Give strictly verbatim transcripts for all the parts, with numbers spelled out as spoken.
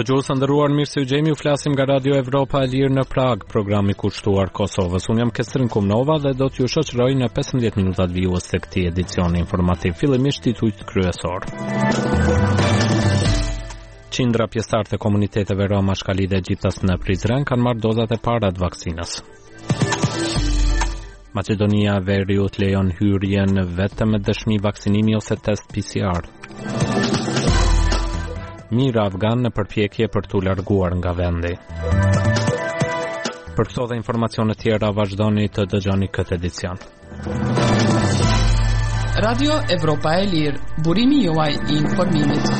Dëgjues të nderuar, mirë se u gjemi, u flasim nga Radio Evropa e Lirë në Prag, programi kushtuar Kosovës. Unë jam Kestrin Kumnova dhe do t'ju shoqëroj në pesëmbëdhjetë minutat vijues të këtij edicioni informativ. Fillimisht titujt kryesor. Qindra pjesëtar të komuniteteve Roma, Shkali dhe Egjiptas në Prizren kanë marrë dozat e para të vaksinës. Maqedonia e Veriut lejon hyrjen vetëm me dëshmi vaksinimi ose test P C R. Mira afgan në përpjekje për t'u larguar nga vendi. Për këto dhe informacione tjera vazhdoni të dëgjoni këtë edicion. Radio Evropa e Lirë, burimi juaj i informimit.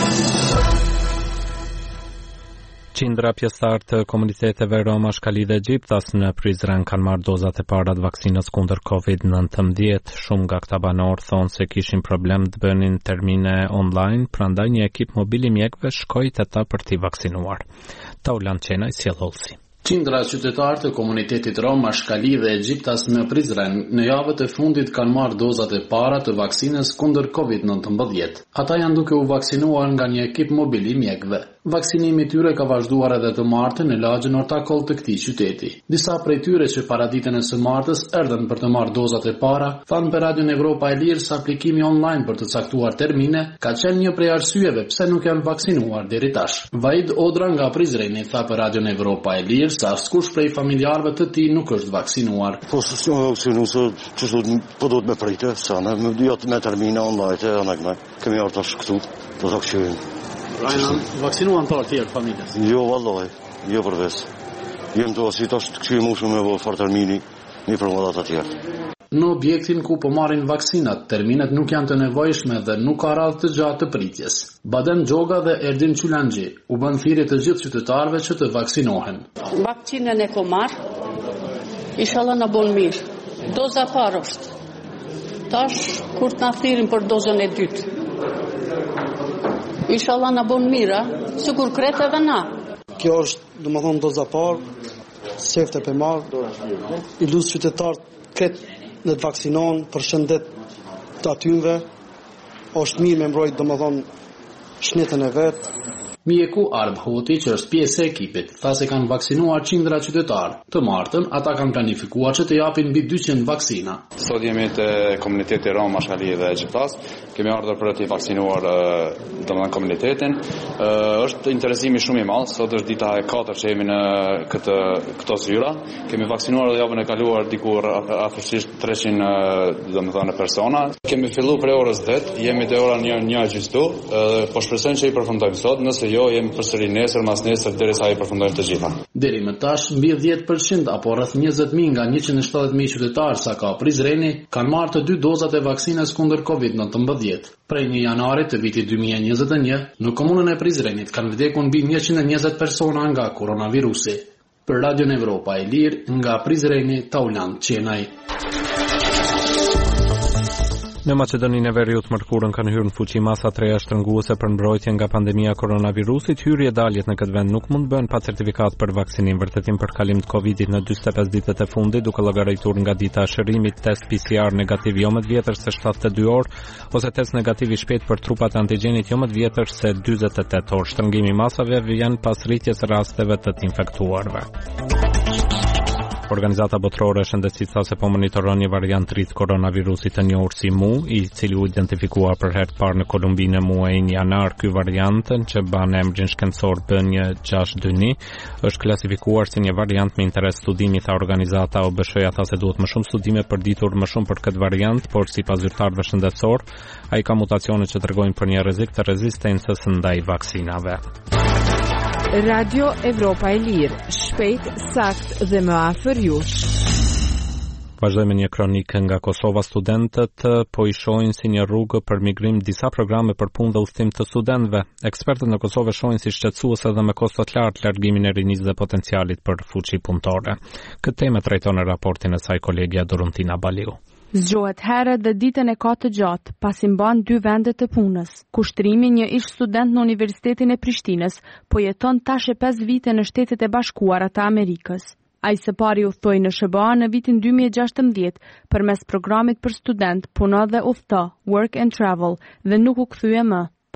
Qindra pjesëtar të komuniteteve Roma, Shkali dhe Egjiptas në Prizren kanë marrë dozat e para të vaksinës kundër covid nineteen. Shumë nga këta banor thonë se kishin problem të bënin termine online, prandaj një ekip mobil i mjekëve shkoi te ata për t'i vaksinuar. Taulan Qenaj sjellolsi. Qindra qytetarë të komunitetit Roma, Shkali dhe Egjiptas në Prizren në javët e fundit kanë marrë dozat e para të vaksinës kundër covid nineteen. Ata janë duke u vaksinuar nga një ekip mobil i mjekëve. Vaksinimi i tyre ka vazhduar edhe të martën në lagjën Ortakoll të këtij qyteti. Disa prej tyre që para ditën e së martës erdhën për të marrë dozat e para, thanë për Radio Evropa e Lirë se aplikimi online për të caktuar termine ka qenë një prej arsyeve pse nuk janë vaksinuar deri tash. Vaid Odra nga Prizreni tha për Radio Evropa e Lirë se askush prej familjarëve të tij nuk është vaksinuar. Po s'u vaksinu se çdo po do të më pritë, sa ne do të më termine online të ana kemi ardhur tash këtu, do të shkojmë. Rajna, vaksinuan të tjerë familjes? Jo, vallahi, jo përves. Jem të osi tash të këshim ushme me vë fartermini, një përmodat të tjerë. Në objektin ku po marrin vaksinat, terminet nuk janë të nevojshme dhe nuk ka radhë të gjatë të pritjes. Baden Gjoga dhe Erdin Qulanxhi u bën thirrje të gjithë qytetarëve që të vaksinohen. Vaksinën e ko marrë, inshallah na bon mirë. Doza parë është. Tash kur të na thirrin për dozën e dytë. Inshallah na bon mira, sikur kretë edhe na. Kjo është, domethënë, doza parë, sefte për marë, i lusë qytetarët kretë në të vaksinohen për shëndet të atynve, është mirë me mbrojtë, domethënë, shnetën e vetë. Mjeku Arb Hoti, që është pjesë e ekipit, tha se kanë vaksinuar qindra qytetarë. Të martën, ata kanë planifikuar që të japin mbi dyqind vaksina. Sot jemi te komuniteti Roma, Shkali dhe Egjiptas. Kemi ardhur për të vaksinuar domethënë komunitetin. Është interesimi shumë i madh. Sot është dita e katërt që jemi në këtë këto zyra. Kemi vaksinuar edhe javën e kaluar diku afërsisht treqind domethënë persona. Kemi filluar prej orës dhjetë, jemi te ora një gjysmë, po shpresojmë që i përfundojmë sot, nëse jo jemi përsëri nesër, mas nesër derisa i përfundojmë të gjitha. Deri më tash mbi dhjetë përqind apo rreth njëzet mijë nga njëqind e shtatëdhjetë mijë qytetarë sa ka Prizreni kanë marrë të dy dozat e vaksinës kundër covid nineteen. Prej një janarit të vitit dy mijë e njëzet e një, në komunën e Prizrenit kanë vdekur mbi njëqind e njëzet persona nga koronavirusi. Për Radio Evropa e Lirë nga Prizreni, Taulan Qenaj. Në Maqedoninë e Veriut mërkurën kanë hyrë në fuqi masa të reja shtrënguese për mbrojtje nga pandemia koronavirusit. Hyrje daljet në këtë vend nuk mund bëhen pa certifikat për vaksinim. Vërtetim për kalim të Covidit në dyzet e pesë ditët e fundit, duke llogaritur nga dita e shërimit, test P C R negativ jo më të vjetër se shtatëdhjetë e dy orë ose test negativ i shpejt për trupat e antigjenit jo më të vjetër se dyzet e tetë orë. Shtrëngimi i masave vjen pas rritjes së rasteve të të infektuarve. Organizata botërore e shëndetësisë tha se po monitoron një variant ri të koronavirusit të njohur si Mu, i cili u identifikua për herë të parë në Kolumbi në muajin janar. Ky variant, që ban emrin shkencor B një gjashtë dy një, është klasifikuar si një variant me interes studimi, tha organizata. O B S H-ja tha se duhet më shumë studime për ditur më shumë për këtë variant, por sipas zyrtarëve shëndetësor, ai ka mutacione që tregojnë për një rrezik të rezistencës ndaj vaksinave. Radio Evropa e Lirë, shpejt, sakt dhe më afër jush. Vazhdojmë një kronikë nga Kosova. Studentët po i shohin si një rrugë për migrim disa programe për punë dhe udhëtim të studentëve. Ekspertët në Kosovë shohin si shqetësuese dhe me kosto të lartë largimin e rinisë dhe potencialit për fuqi punëtore. Këtë temë trajton në raportin e saj kolegja Doruntina Baliu. Zgjohet herët dhe ditën e ka të gjatë, pasi mban dy vende të punës. Kushtrimi, një ish student në Universitetin e Prishtinës, po jeton tash e pesë vite në Shtetet e Bashkuara të Amerikës. Ai së pari udhtoi në S B A në vitin dy mijë e gjashtëmbëdhjetë përmes programit për student, puno dhe udhëto, work and travel, dhe nuk u kthye më.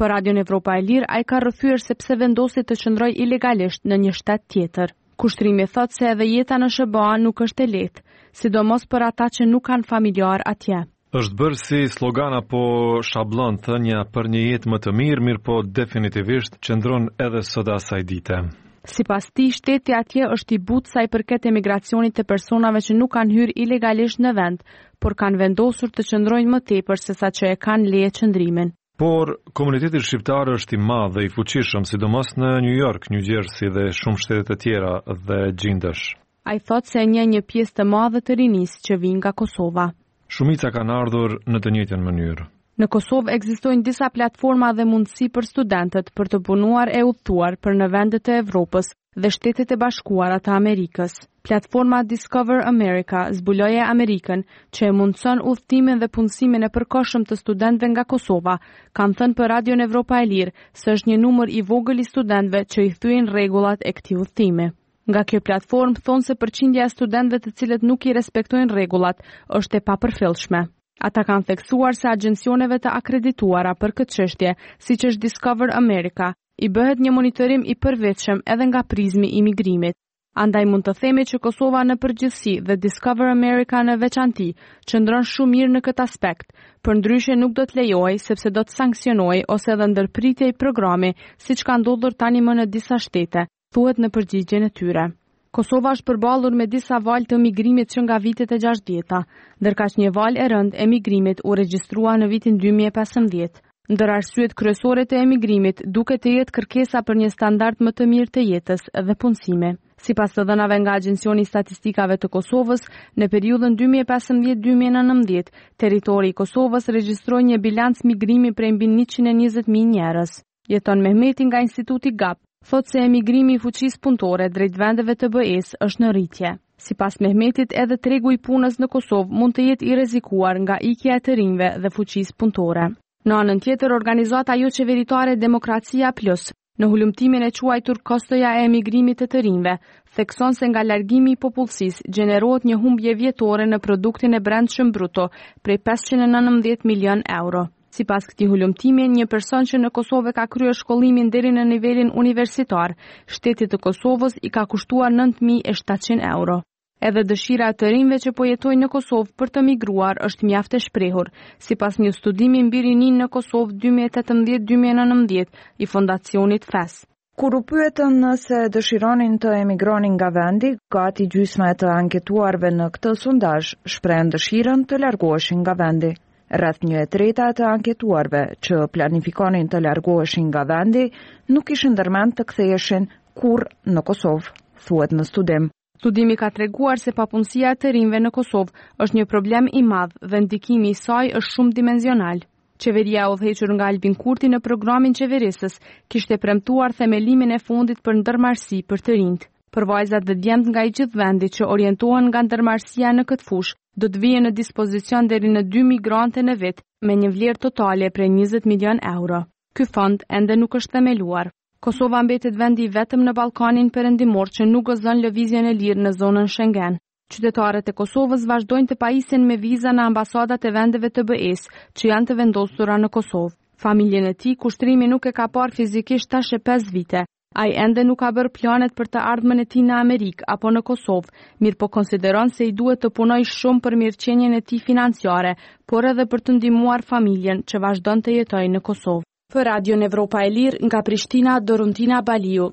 Për Radion Evropa e Lirë, ai ka rrëfyer sepse vendosi të qëndrojë ilegalisht në një shtet tjetër. Kushtrimi thot se edhe jeta në S B A nuk është e lehtë, sidomos për ata që nuk kanë familjar atje. Është bërë si slogan apo shablon thënia për një jetë më të mirë, mirë po definitivisht qëndron edhe sot asaj dite. Sipas tij, shteti atje është i butë sa i përket emigracionit të personave që nuk kanë hyrë ilegalisht në vend, por kanë vendosur të qëndrojnë më tepër se sa që e kanë leje qëndrimin. Por komuniteti shqiptar është i madh dhe i fuqishëm, sidomos në New York, New Jersey dhe shumë shtete të tjera dhe gjindesh. Ai thot se një një pjesë të madhe të rinisë që vijnë nga Kosova. Shumica kanë ardhur në të njëjtën mënyrë. Në Kosovë ekzistojnë disa platforma dhe mundësi për studentët për të punuar e udhëtuar për në vendet e Evropës dhe Shtetet e Bashkuara të Amerikës. Platforma Discover America, Zbuloje Amerikën, që e mundson udhëtimin dhe punësimin e përkohshëm të studentëve nga Kosova, kanë thënë për Radion Evropa e Lirë se është një numër i vogël i studentëve që i thyen rregullat e këtij udhëtimi. Nga kjo platformë thonë se përqindja e studentëve të cilët nuk i respektojnë rregullat është e papërfillshme. Ata kanë theksuar se agjencioneve të akredituara për këtë çështje, siç është Discover America, i bëhet një monitorim i përvetshëm edhe nga prizmi i migrimit. Andaj mund të themi që Kosova në përgjithësi dhe Discover America në veçanti qëndron shumë mirë në këtë aspekt, përndryshe nuk do të lejojë sepse do të sanksionojë ose edhe ndërpritej programi, siç ka ndodhur tani më në disa shtete, thuhet në përgjigjen e tyre. Kosova është përballur me disa valë të migrimit që nga vitet e gjashtëdhjeta, ndërkaq një valë e rëndë e migrimit u regjistrua në vitin dy mijë e pesëmbëdhjetë. Ndër arsyet kryesore të emigrimit duket të jetë kërkesa për një standard më të mirë të jetës dhe punësimi. Sipas të dhënave nga Agjencioni i Statistikave të Kosovës, në periudhën dy mijë e pesëmbëdhjetë deri dy mijë e nëntëmbëdhjetë, territori i Kosovës regjistroi një bilanc migrimi prej mbi njëqind e njëzet mijë njerëz. Jeton Mehmeti nga Instituti G A P thot se emigrimi i fuqisë punëtore drejt vendeve të B E-s është në rritje. Sipas Mehmetit, edhe tregu i punës në Kosovë mund të jetë i rrezikuar nga ikja e të rinjve dhe fuqisë punëtore. Në anën tjetër, organizata jo qeveritare Demokracia Plus, në hulumtimin e quajtur Kostoja e emigrimit të të rinjve, thekson se nga largimi i popullsisë gjenerohet një humbje vjetore në produktin e brendshëm bruto prej pesëqind e nëntëmbëdhjetë milion euro. Sipas këtij hulumtimi, një person që në Kosovë ka kryer shkollimin deri në nivelin universitar, shtetit të Kosovës i ka kushtuar nëntë mijë e shtatëqind euro. Edhe dëshira e të rinjve që po jetojnë në Kosovë për të migruar është mjaft e shprehur, sipas një studimi mbi rinin në Kosovë dy mijë e tetëmbëdhjetë dy mijë e nëntëmbëdhjetë i fondacionit F E S. Kur u pyetën nëse dëshironin të emigronin nga vendi, gati gjysma e të anketuarve në këtë sondazh shprehen dëshirën të largoheshin nga vendi. Rreth një e treta të anketuarve që planifikonin të largoheshin nga vendi nuk kishin ndërmend të ktheheshin kurrë në Kosovë, thuhet në studim. Studimi ka treguar se papunësia e të rinjve në Kosovë është një problem i madh dhe ndikimi i saj është shumë dimensional. Qeveria e udhëhequr nga Albin Kurti në programin qeverisës kishte premtuar themelimin e fundit për ndërmarrësi për të rinjt. Për vajzat dhe djemt nga i gjithë vendi që orientohen nga ndërmarrësia në këtë fushë, do të vijë në dispozicion deri në dy migrante në vit me një vlerë totale prej njëzet milion euro. Ky fond ende nuk është themeluar. Kosova mbetet vendi vetëm në Ballkanin Perëndimor që nuk gëzon lëvizjen e lirë në zonën Schengen. Qytetarët e Kosovës vazhdojnë të pajisen me viza në ambasadat e vendeve të B E-s që janë të vendosura në Kosovë. Familjen e tij kushtrimi nuk e ka parë fizikisht tash e pesë vite. Ai ende nuk ka bërë planet për të ardhmen e tij në Amerikë apo në Kosovë, mirë po konsideron se i duhet të punojë shumë për mirëqenien e tij financiare, por edhe për të ndihmuar familjen që vazhdon të jetojë në Kosovë. Për Radion Evropa e Lirë nga Prishtina, Doruntina Baliu.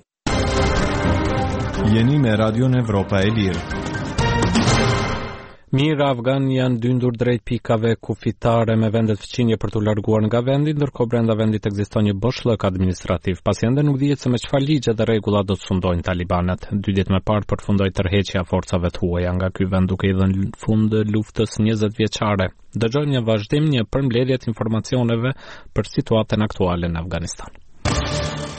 Jeni me Radion Evropa e Lirë. Mirë afgan janë dyndur drejt pikave kufitare me vendet fëqinje për të larguar nga vendi, ndërkohë brenda vendit ekziston një boshllëk administrativ. Pasi ende nuk dihet se me çfarë ligje dhe rregulla do të sundojnë talibanët. Dy ditë më parë përfundoi tërheqja e forcave të huaja nga ky vend duke i dhënë fund luftës njëzet vjeçare. Dëgjojmë një vazhdim një përmbledhje të informacioneve për situatën aktuale në Afganistan.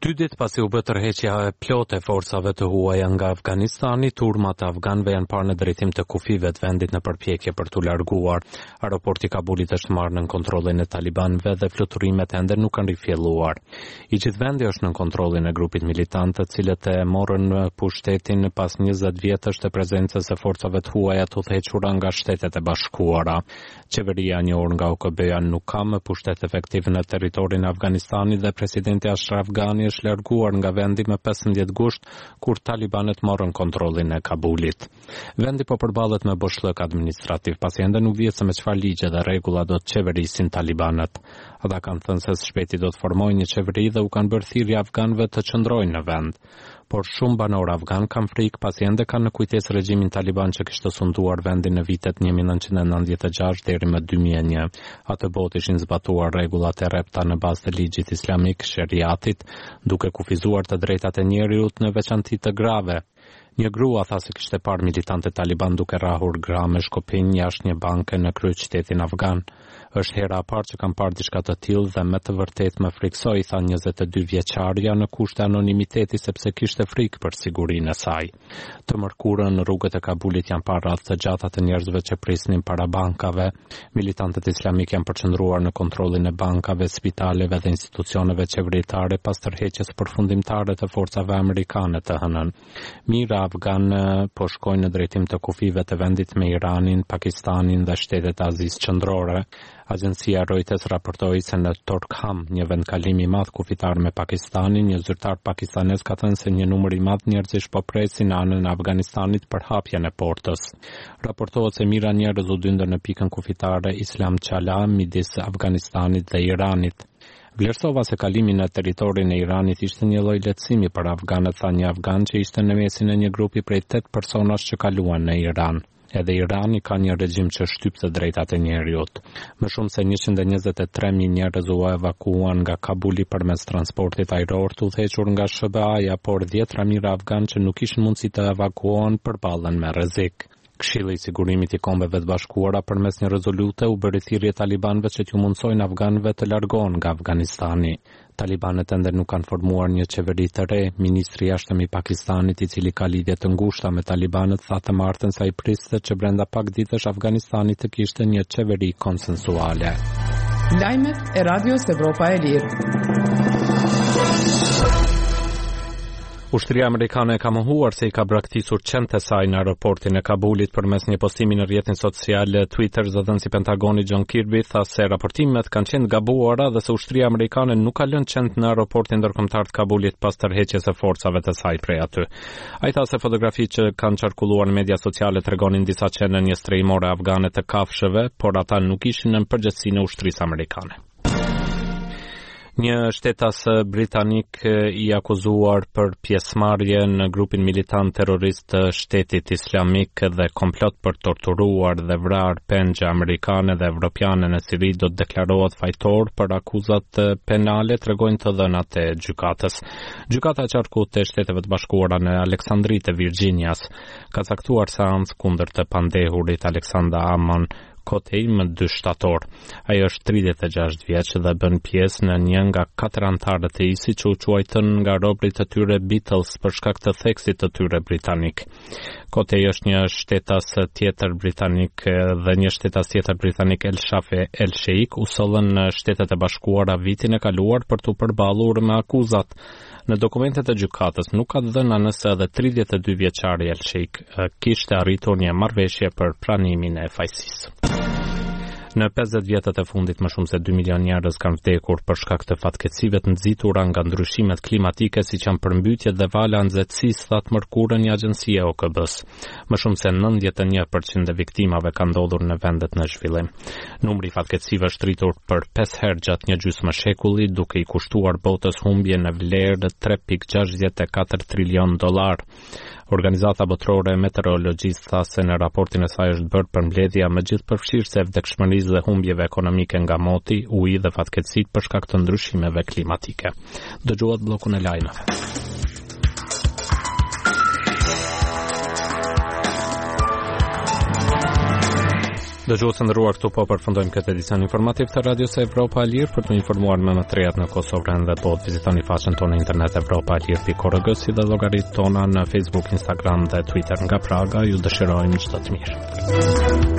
Dy ditë pasi u bë tërheqja e plotë e forcave të huaja nga Afganistani, turmat e afganëve janë parë në drejtim të kufive të vendit në përpjekje për t'u larguar. Aeroporti i Kabulit është marrë nën kontrollin e talibanëve dhe fluturimet ende nuk kanë rifjelluar. I gjithë vendi është nën kontrollin e grupit militant, të cilët e morën pushtetin pas njëzet vjetësh të prezencës së forcave të huaja të udhëhequra nga Shtetet e Bashkuara. Qeveria e njohur nga U K B-ja nuk ka më pushtet efektiv në territorin e Afganistanit dhe presidenti Ashraf Ghani është larguar nga vendi me pesëmbëdhjetë gusht kur talibanët morën kontrollin e Kabulit. Vendi po përballet me boshllëk administrativ, pasi ende nuk dihet se me çfarë ligje dhe rregulla do të qeverisin talibanët. Ata kanë thënë se shpejti do të formojnë një qeveri dhe u kanë bërë thirrje afganëve të qëndrojnë në vend. Por shumë banorë afgan kanë frikë pasi ende kanë në kujtesë regjimin taliban që kishte sunduar vendin në vitet një mijë e nëntëqind e nëntëdhjetë e gjashtë deri më dy mijë e një. Atë botë ishin zbatuar rregullat e rrepta në bazë të ligjit islamik, sheriatit, duke kufizuar të drejtat e njerëzit në veçanti të grave. Një grua tha se kishte parë militante taliban duke rrahur gra me shkopinj jashtë një banke në kryeqytetin afgan. Është hera e parë që kam parë diçka të tillë dhe me të vërtetë më friksoi, tha njëzet e dy vjeçarja në kushte anonimiteti sepse kishte frikë për sigurinë e saj. Të mërkurën në rrugët e Kabulit janë parë radhë të gjata të njerëzve që prisnin para bankave. Militantët islamik janë përqendruar në kontrollin e bankave, spitaleve dhe institucioneve qeveritare pas tërheqjes përfundimtare të forcave amerikane të hënën. Mira afganë po shkojnë në drejtim të kufive të vendit me Iranin, Pakistanin dhe shtetet e Azisë Qendrore. Agjencia Reuters raportoi se në Torkham, një vendkalim i madh kufitar me Pakistanin, një zyrtar pakistanez ka thënë se një numër i madh njerëzish po presin anën e Afganistanit për hapjen e portës. Raportohet se mijëra njerëz u dyndën në pikën kufitare Islam Qala midis Afganistanit dhe Iranit. Vlerësova se kalimi në territorin e Iranit ishte një lloj lehtësimi për afganët, tha një afgan që ishte në mesin e një grupi prej tetë personash që kaluan në Iran. Edhe Irani ka një regjim që shtyp të drejtat e njerëzit. Më shumë se njëqind e njëzet e tre mijë njerëz u evakuuan nga Kabuli përmes transportit ajror të udhëhequr nga S B A-ja, por dhjetra mijëra afgan që nuk kishin mundësi të evakuohen përballen me rrezik. Këshilli i Sigurimit i Kombeve të Bashkuara përmes një rezolute u bëri thirrje talibanëve që t'u mundsojnë afganëve të largohen nga Afganistani. Talibanët ende nuk kanë formuar një qeveri të re. Ministri i jashtëm i Pakistanit, i cili ka lidhje të ngushta me talibanët, tha të martën se ai priste që brenda pak ditësh Afganistani të kishte një qeveri konsensuale. Lajmet e Radios Evropa e Lirë. Ushtria amerikane ka mohuar se i ka braktisur qenë të saj në aeroportin e Kabulit përmes një postimi në rrjetin social Twitter. Zëdhënësi i Pentagonit John Kirby tha se raportimet kanë qenë gabuara dhe se ushtria amerikane nuk ka lënë qenë në aeroportin ndërkombëtar të Kabulit pas tërheqjes së forcave të saj prej aty. Ai tha se fotografitë që kanë qarkulluar në media sociale tregonin disa qenë një strehimore afgane të kafshëve, por ata nuk ishin në përgjegjësinë e ushtrisë amerikane. Një shtetas britanik i akuzuar për pjesëmarrje në grupin militant terrorist të Shtetit Islamik dhe komplot për torturuar dhe vrarë pengje amerikane dhe evropiane në Siri do të deklarohet fajtor për akuzat penale, tregojnë të dhënat e gjykatës. Gjykata e qarkut të Shteteve të Bashkuara në Aleksandri të Virginias ka caktuar seancë kundër të pandehurit Alexander Amon Kotej më dy shtator. Ai është tridhjetë e gjashtë vjeç dhe bën pjesë në një nga katër anëtarët e I S I që u quajtën nga robrit të tyre Beatles për shkak të theksit të tyre britanik. Kotej është një shtetas tjetër britanik dhe një shtetas tjetër britanik El Shafe El Sheikh u sollën në Shtetet e Bashkuara vitin e kaluar për t'u përballur me akuzat. Në dokumentet e gjykatës nuk ka dhëna nëse edhe tridhjetë e dy vjeçari El Sheikh kishte arritur një marrëveshje për pranimin e fajsisë. Në pesëdhjetë vjetët e fundit më shumë se dy milion njerëz kanë vdekur për shkak të fatkeqësive të nxitura nga ndryshimet klimatike, siç janë përmbytjet dhe vala nxehtësisë, tha të mërkurën një agjencia O K B-s. Më shumë se nëntëdhjetë e një përqind e viktimave kanë ndodhur në vendet në zhvillim. Numri i fatkeqësive është rritur për pesë herë gjatë një gjysmë shekulli, duke i kushtuar botës humbje në vlerë tre pikë gjashtëdhjetë e katër trilion dollar. Organizata botërore e meteorologjisë tha se në raportin e saj është bërë përmbledhja më gjithëpërfshirëse e vdekshmërisë dhe humbjeve ekonomike nga moti, uji dhe fatkeqësitë për shkak të ndryshimeve klimatike. Dëgjohet bllokun e lajmeve. Dëgjuesë nderuar, këtu po përfundojmë këtë edicion informativ të Radios Evropa e Lirë. Për të informuar më të rehat në Kosovë dhe botë, vizitoni faqen tonë internet evropa e lirë pikë org si dhe llogaritë tona në Facebook, Instagram dhe Twitter. Nga Praga ju dëshirojmë çdo të mirë.